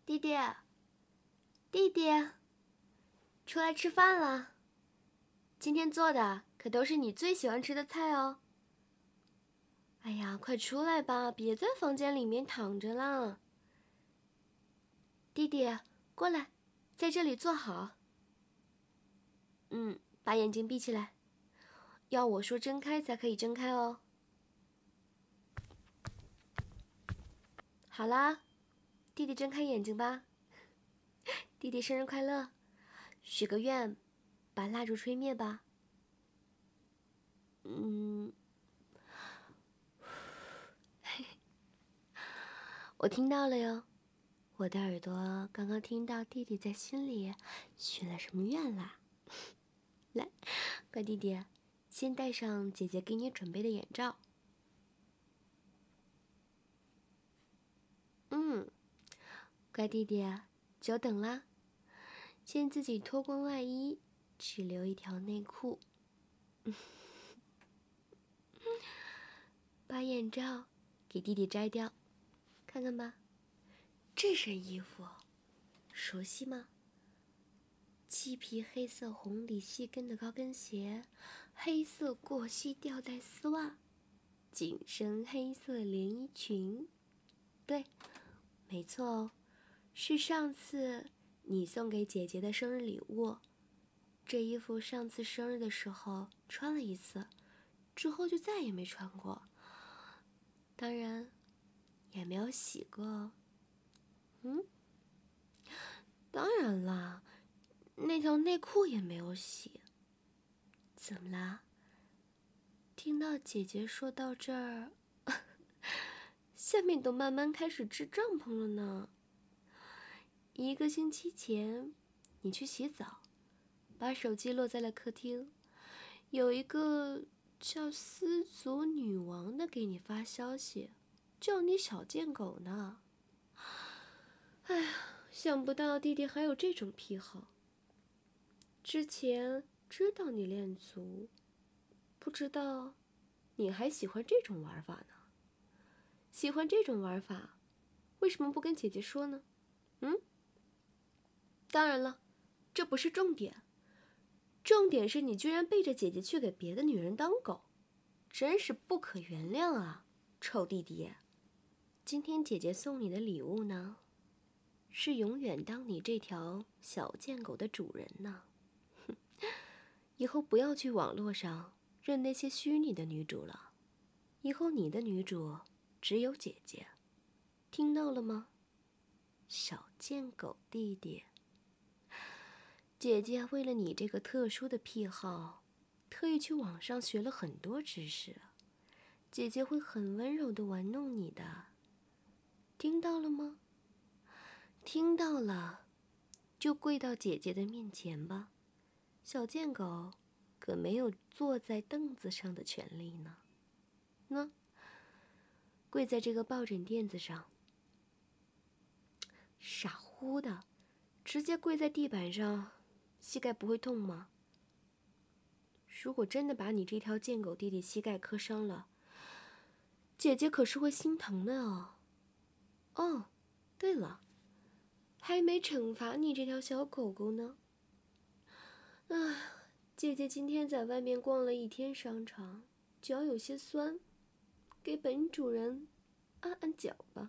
弟弟，弟弟，出来吃饭了。今天做的可都是你最喜欢吃的菜哦。哎呀，快出来吧，别在房间里面躺着了。弟弟，过来，在这里坐好。把眼睛闭起来，要我说睁开才可以睁开哦。好啦，弟弟睁开眼睛吧。弟弟生日快乐，许个愿，把蜡烛吹灭吧。我听到了哟，我的耳朵刚刚听到弟弟在心里许了什么愿啦。来，乖弟弟，先戴上姐姐给你准备的眼罩。乖弟弟，久等啦。先自己脱光外衣，只留一条内裤。把眼罩给弟弟摘掉，看看吧，这身衣服熟悉吗？漆皮黑色红底细跟的高跟鞋，黑色过膝吊带丝袜，紧身黑色连衣裙。对，没错哦，是上次你送给姐姐的生日礼物。这衣服上次生日的时候穿了一次，之后就再也没穿过，当然也没有洗过。当然啦，那条内裤也没有洗。怎么啦？听到姐姐说到这儿，下面都慢慢开始支帐篷了呢。1个星期前，你去洗澡，把手机落在了客厅，有一个叫丝族女王的给你发消息，叫你小贱狗呢。哎呀，想不到弟弟还有这种癖好。之前知道你练足，不知道你还喜欢这种玩法呢。喜欢这种玩法，为什么不跟姐姐说呢？当然了，这不是重点，重点是你居然背着姐姐去给别的女人当狗，真是不可原谅啊，臭弟弟！今天姐姐送你的礼物呢，是永远当你这条小贱狗的主人呢。以后不要去网络上认那些虚拟的女主了，以后你的女主只有姐姐，听到了吗？小贱狗弟弟。姐姐为了你这个特殊的癖好，特意去网上学了很多知识。姐姐会很温柔地玩弄你的，听到了吗？听到了，就跪到姐姐的面前吧。小贱狗可没有坐在凳子上的权利呢。跪在这个抱枕垫子上，傻乎的，直接跪在地板上，膝盖不会痛吗？如果真的把你这条贱狗弟弟膝盖磕伤了，姐姐可是会心疼的哦。哦，对了，还没惩罚你这条小狗狗呢。姐姐今天在外面逛了一天商场，脚有些酸，给本主人按按脚吧。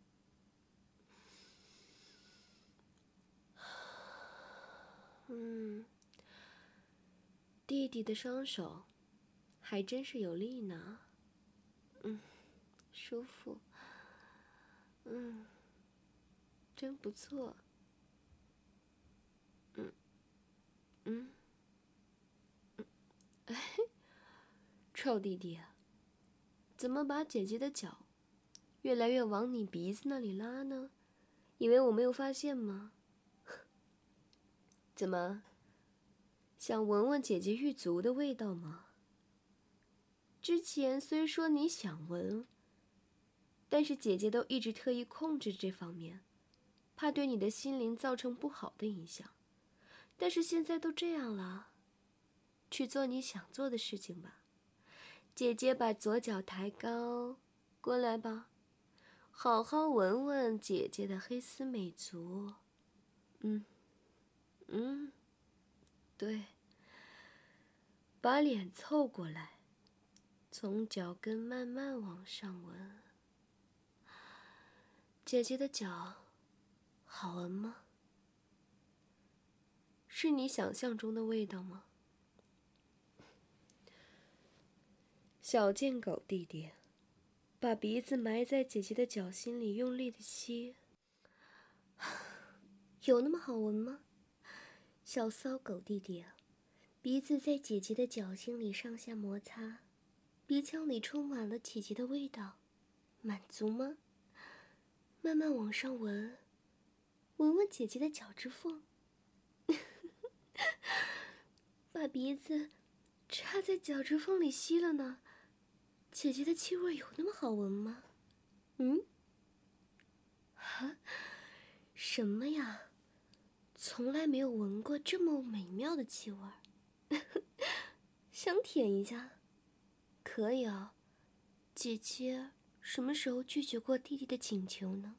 弟弟的双手还真是有力呢。舒服。真不错。臭弟弟，怎么把姐姐的脚越来越往你鼻子那里拉呢？以为我没有发现吗？怎么，想闻闻姐姐玉足的味道吗？之前虽说你想闻，但是姐姐都一直特意控制这方面，怕对你的心灵造成不好的影响。但是现在都这样了，去做你想做的事情吧。姐姐把左脚抬高，过来吧， 好好闻闻姐姐的黑丝美足。对，把脸凑过来，从脚跟慢慢往上闻。姐姐的脚好闻吗？是你想象中的味道吗？小贱狗弟弟把鼻子埋在姐姐的脚心里，用力的吸。有那么好闻吗？小骚狗弟弟，鼻子在姐姐的脚心里上下摩擦，鼻腔里充满了姐姐的味道，满足吗？慢慢往上闻，闻闻姐姐的脚趾缝，把鼻子插在脚趾缝里吸了呢。姐姐的气味有那么好闻吗？什么呀？从来没有闻过这么美妙的气味。想舔一下？可以啊。姐姐什么时候拒绝过弟弟的请求呢？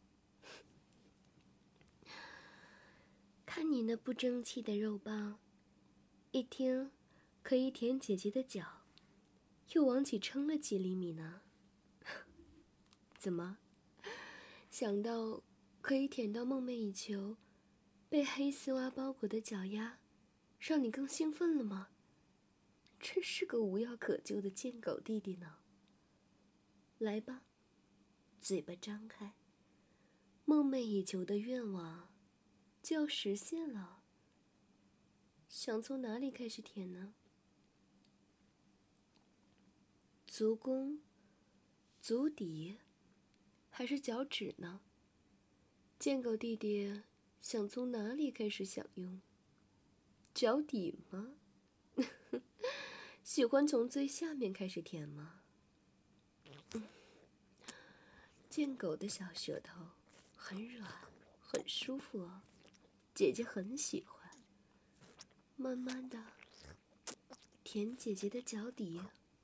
看你那不争气的肉棒，一听可以舔姐姐的脚，又往起撑了几厘米呢。怎么？想到可以舔到梦寐以求、被黑丝袜包裹的脚丫，让你更兴奋了吗？真是个无药可救的贱狗弟弟呢。来吧，嘴巴张开，梦寐以求的愿望就要实现了。想从哪里开始舔呢？足弓、足底，还是脚趾呢？贱狗弟弟想从哪里开始享用？脚底吗？喜欢从最下面开始舔吗？贱狗的小舌头很软，很舒服哦，姐姐很喜欢。慢慢的舔姐姐的脚底。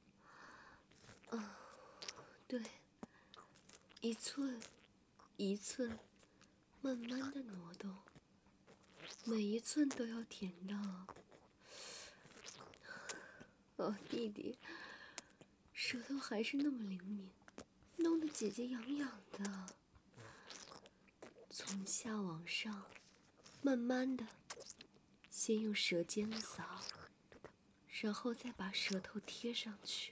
对，一寸一寸慢慢的挪动，每一寸都要舔到。哦，弟弟，舌头还是那么灵敏，弄得姐姐痒痒的。从下往上，慢慢的，先用舌尖扫，然后再把舌头贴上去。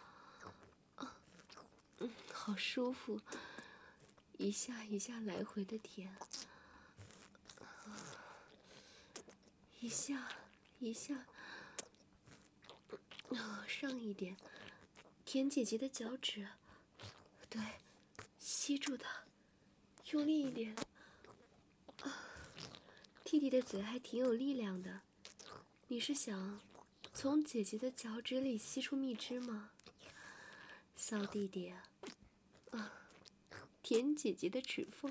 好舒服，一下一下来回的舔，一下一下，上一点，舔姐姐的脚趾，对，吸住它，用力一点。弟弟的嘴还挺有力量的，你是想从姐姐的脚趾里吸出蜜汁吗？骚弟弟，舔姐姐的指缝，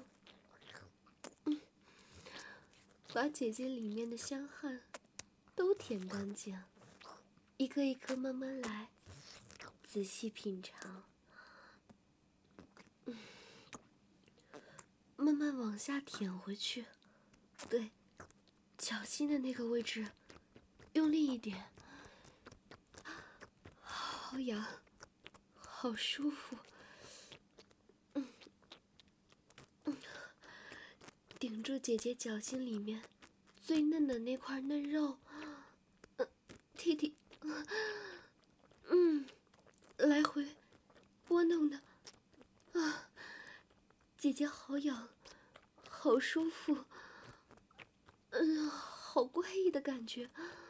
把姐姐里面的香汗都舔干净，一颗一颗慢慢来，仔细品尝。慢慢往下舔回去，对，脚心的那个位置，用力一点。好痒，好舒服。顶住姐姐脚心里面最嫩的那块嫩肉，弟弟，来回拨弄的，姐姐好痒，好舒服，好怪异的感觉，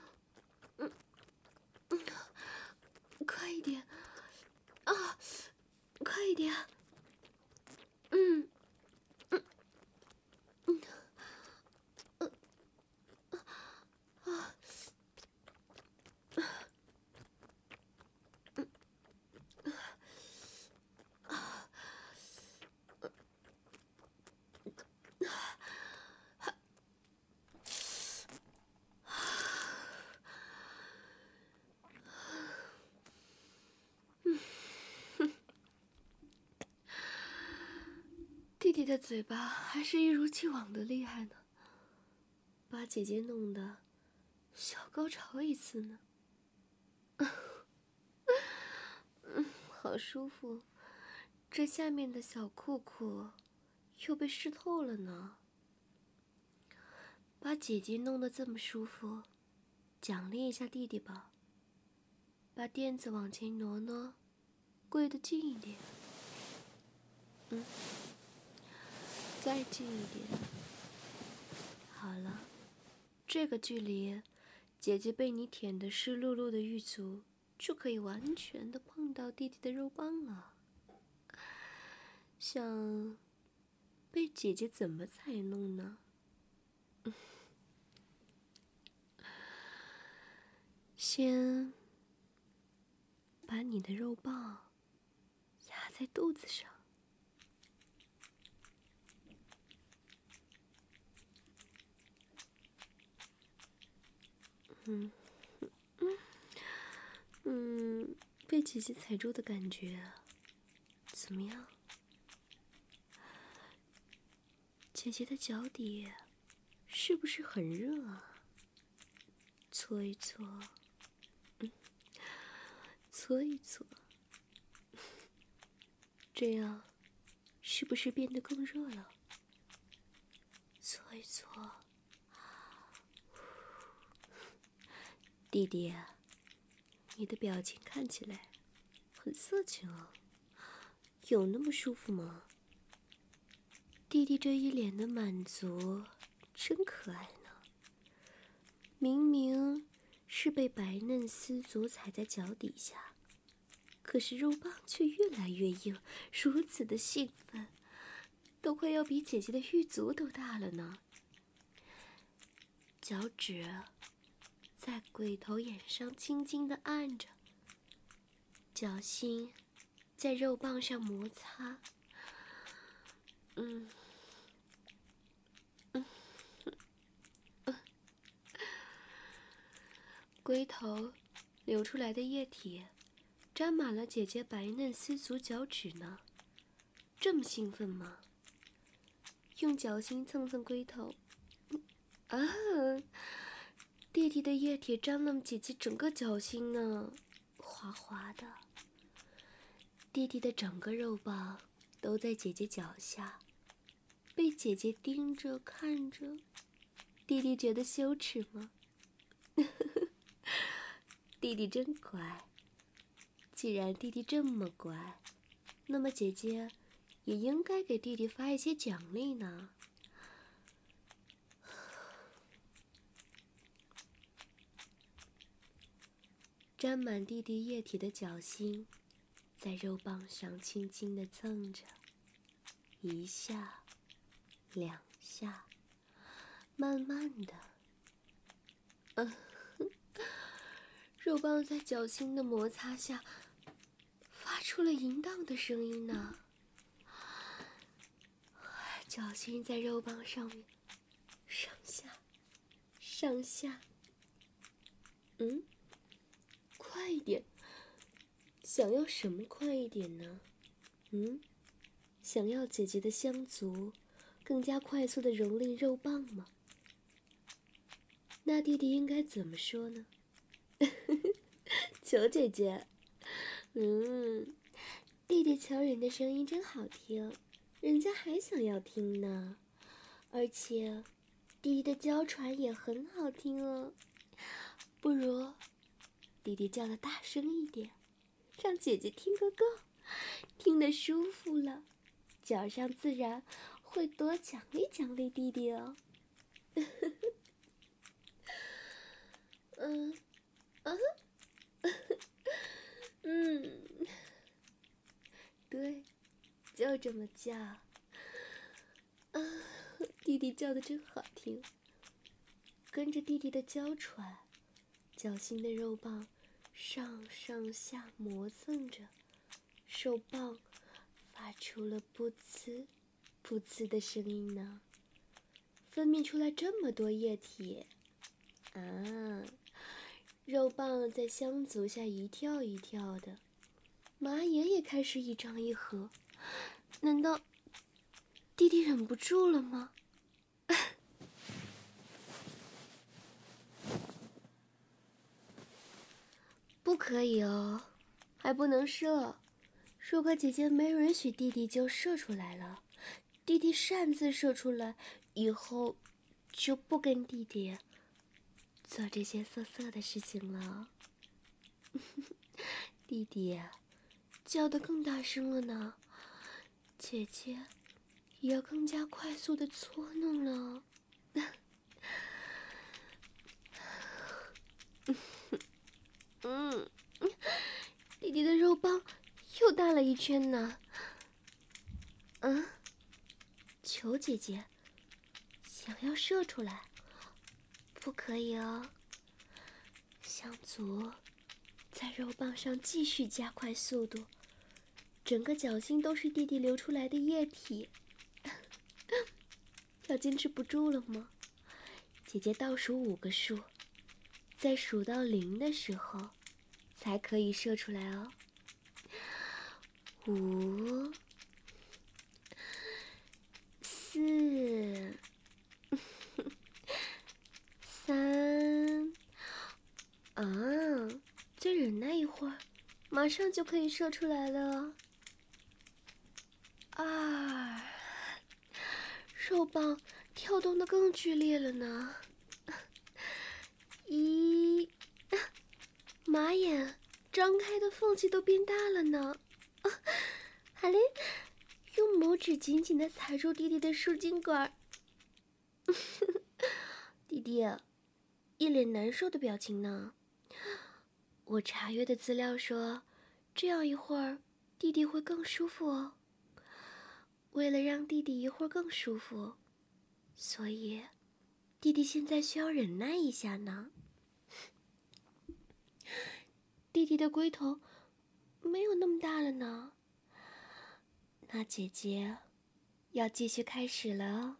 快一点，快一点， 弟的嘴巴还是一如既往的厉害呢，把姐姐弄得小高潮一次呢。好舒服，这下面的小裤裤又被湿透了呢。把姐姐弄得这么舒服，奖励一下弟弟吧。把垫子往前挪挪，跪得近一点。再近一点。好了，这个距离，姐姐被你舔得湿漉漉的玉足就可以完全的碰到弟弟的肉棒了。想被姐姐怎么才弄呢？先把你的肉棒压在肚子上。被姐姐踩住的感觉怎么样？姐姐的脚底是不是很热啊？搓一搓，搓一搓，这样是不是变得更热了？搓一搓，弟弟，你的表情看起来很色情啊，有那么舒服吗？弟弟这一脸的满足，真可爱呢。明明是被白嫩丝足踩在脚底下，可是肉棒却越来越硬，如此的兴奋，都快要比姐姐的玉足都大了呢。脚趾在龟头眼上轻轻地按着，脚心在肉棒上摩擦。龟头流出来的液体沾满了姐姐白嫩丝足脚趾呢，这么兴奋吗？用脚心蹭蹭龟头，弟弟的液体沾了姐姐整个脚心呢，滑滑的。弟弟的整个肉棒都在姐姐脚下，被姐姐盯着看着，弟弟觉得羞耻吗？弟弟真乖。既然弟弟这么乖，那么姐姐也应该给弟弟发一些奖励呢。沾满弟弟液体的脚心在肉棒上轻轻地蹭着，一下两下，慢慢的肉棒在脚心的摩擦下发出了淫荡的声音呢。脚心在肉棒上面上下上下，快一点。想要什么快一点呢？想要姐姐的香足更加快速的蹂躏肉棒吗？那弟弟应该怎么说呢？求姐姐。弟弟求人的声音真好听，人家还想要听呢。而且弟弟的娇喘也很好听哦，不如弟弟叫得大声一点，让姐姐听个够，听得舒服了，脚上自然会多奖励奖励弟弟哦。对，就这么叫。弟弟叫的真好听。跟着弟弟的娇喘，脚心的肉棒上上下磨蹭着，手棒发出了噗呲噗呲的声音呢，分泌出来这么多液体肉棒在香足下一跳一跳的，马眼也开始一张一合。难道弟弟忍不住了吗？不可以哦，还不能射。如果姐姐没允许弟弟就射出来了，弟弟擅自射出来，以后就不跟弟弟做这些色色的事情了。弟弟叫得更大声了呢，姐姐也要更加快速的搓弄了。弟弟的肉棒又大了一圈呢。求姐姐，想要射出来，不可以哦。香足在肉棒上继续加快速度，整个脚心都是弟弟流出来的液体。要坚持不住了吗？姐姐倒数5个数，在数到0的时候才可以射出来哦。5、4、3，再忍耐一会儿，马上就可以射出来了。2，肉棒跳动得更剧烈了呢。1，马眼张开的缝隙都变大了呢。海琳用拇指紧紧地踩住弟弟的输精管。弟弟一脸难受的表情呢。我查阅的资料说，这样一会儿弟弟会更舒服哦。为了让弟弟一会儿更舒服，所以弟弟现在需要忍耐一下呢。弟弟的龟头没有那么大了呢。那姐姐要继续开始了哦。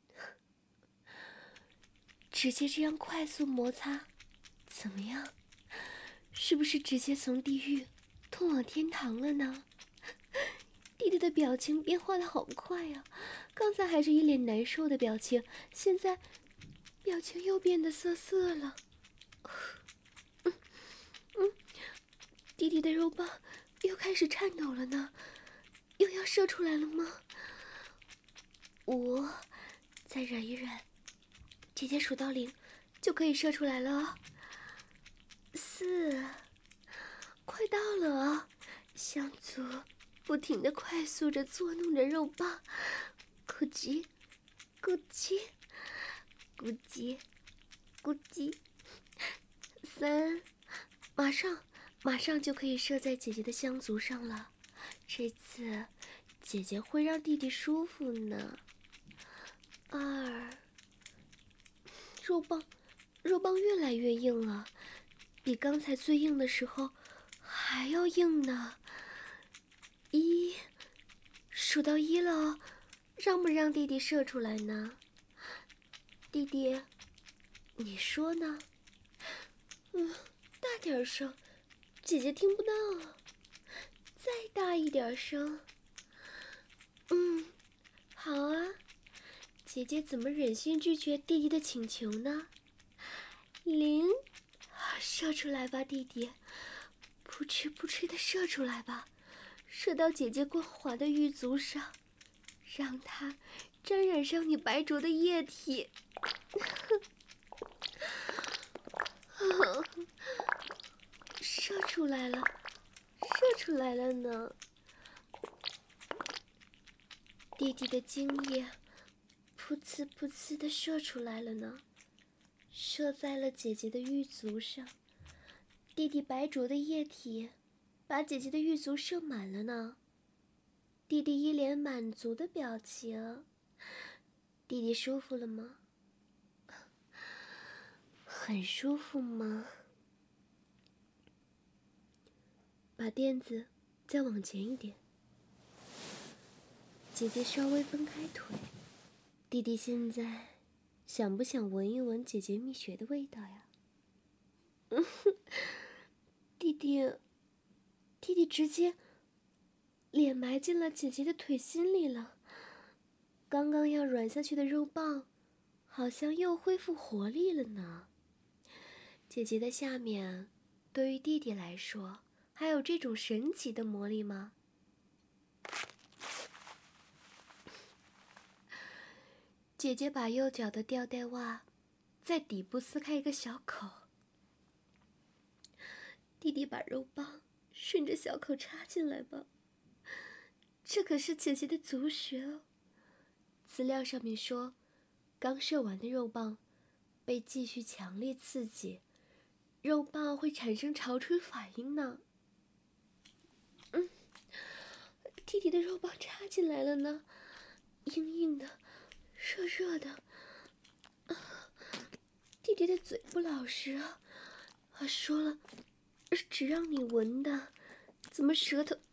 直接这样快速摩擦，怎么样？是不是直接从地狱通往天堂了呢？弟弟的表情变化的好快啊！刚才还是一脸难受的表情，现在表情又变得涩涩了。弟弟的肉棒又开始颤抖了呢，又要射出来了吗？5，再忍一忍，姐姐数到0就可以射出来了。4，快到了，香足不停地快速着搓弄着肉棒，咕叽咕叽咕叽咕叽。3，马上就可以射在姐姐的香足上了。这次姐姐会让弟弟舒服呢。2，肉棒越来越硬了，比刚才最硬的时候还要硬呢。1，数到1了哦，让不让弟弟射出来呢？弟弟，你说呢？大点声，姐姐听不到啊。再大一点声。好啊。姐姐怎么忍心拒绝弟弟的请求呢？0，射出来吧，弟弟，扑哧扑哧的射出来吧，射到姐姐光滑的玉足上，让它沾染上你白灼的液体。射出来了，射出来了呢。弟弟的精液噗呲噗呲的射出来了呢，射在了姐姐的玉足上。弟弟白灼的液体把姐姐的玉足射满了呢。弟弟一脸满足的表情。弟弟舒服了吗？很舒服吗？把垫子再往前一点。姐姐稍微分开腿。弟弟现在想不想闻一闻姐姐蜜雪的味道呀？弟弟直接脸埋进了姐姐的腿心里了。 刚刚要软下去的肉棒，好像又恢复活力了呢。姐姐的下面，对于弟弟来说，还有这种神奇的魔力吗？姐姐把右脚的吊带袜在底部撕开一个小口，弟弟把肉棒顺着小口插进来吧。这可是姐姐的足穴哦。资料上面说，刚射完的肉棒被继续强烈刺激，肉棒会产生潮吹反应呢。弟弟的肉棒插进来了呢，硬硬的，热热的。弟弟的嘴不老实啊，说了只让你闻的，怎么舌头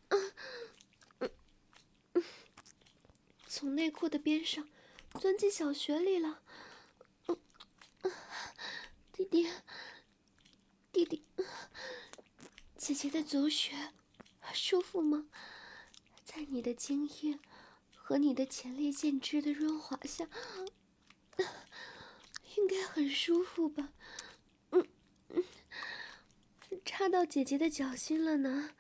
从内裤的边上钻进小穴里了？弟弟，姐姐的足穴舒服吗？在你的精液和你的前列腺汁的润滑下，应该很舒服吧？插到姐姐的脚心了呢。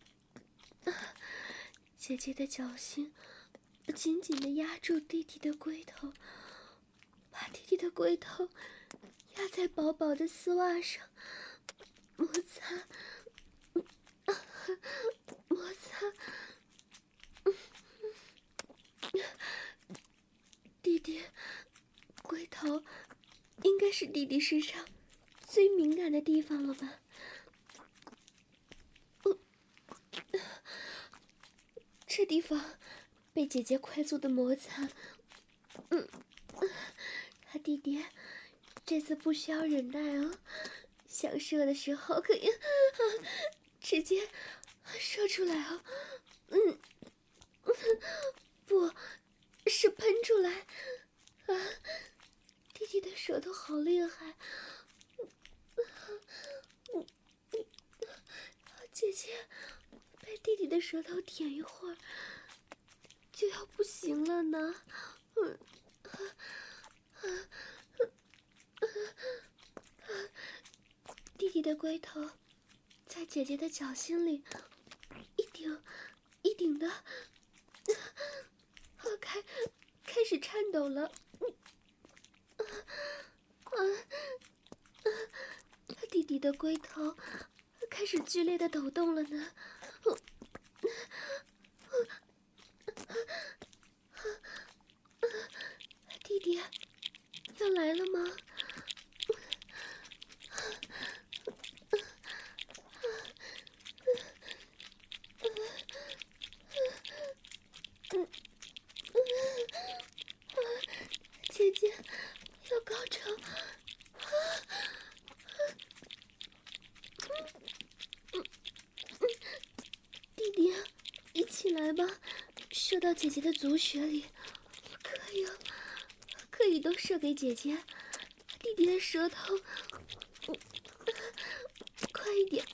姐姐的脚心紧紧地压住弟弟的龟头，把弟弟的龟头压在薄薄的丝袜上，摩擦，摩擦。弟弟，龟头应该是弟弟身上最敏感的地方了吧？这地方被姐姐快速的摩擦，弟弟这次不需要忍耐哦，想射的时候可以直接射出来哦。不是喷出来啊！弟弟的舌头好厉害，姐姐被弟弟的舌头舔一会儿就要不行了呢。弟弟的龟头在姐姐的脚心里一顶一顶的开始颤抖了。弟弟的龟头开始剧烈的抖动了呢。弟弟要来了吗？姐姐要高潮。弟弟一起来吧，射到姐姐的足穴里。可以哦，可以都射给姐姐。弟弟的舌头快一点，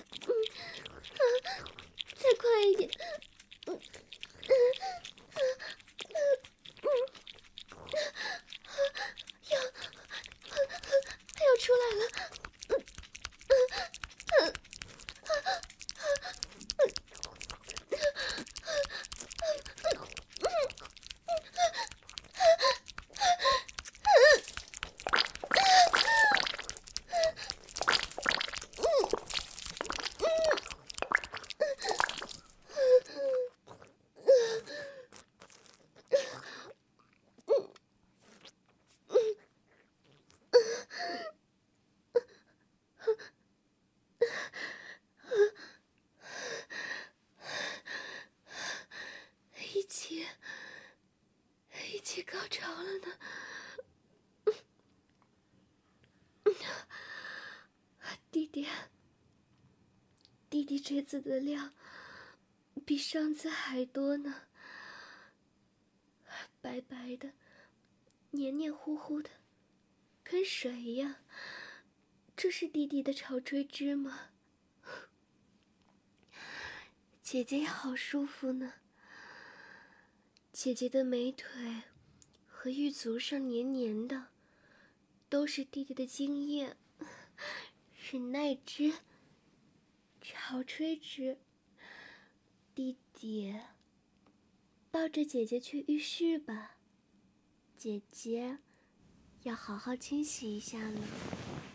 再快一点。要出来了。一起高潮了呢。弟弟这次的量比上次还多呢，白白的，黏黏糊糊的，跟水一样。这是弟弟的潮吹汁吗？姐姐也好舒服呢。姐姐的美腿和玉足上黏黏的，都是弟弟的精液，忍耐值，潮吹值。弟弟，抱着姐姐去浴室吧，姐姐要好好清洗一下呢。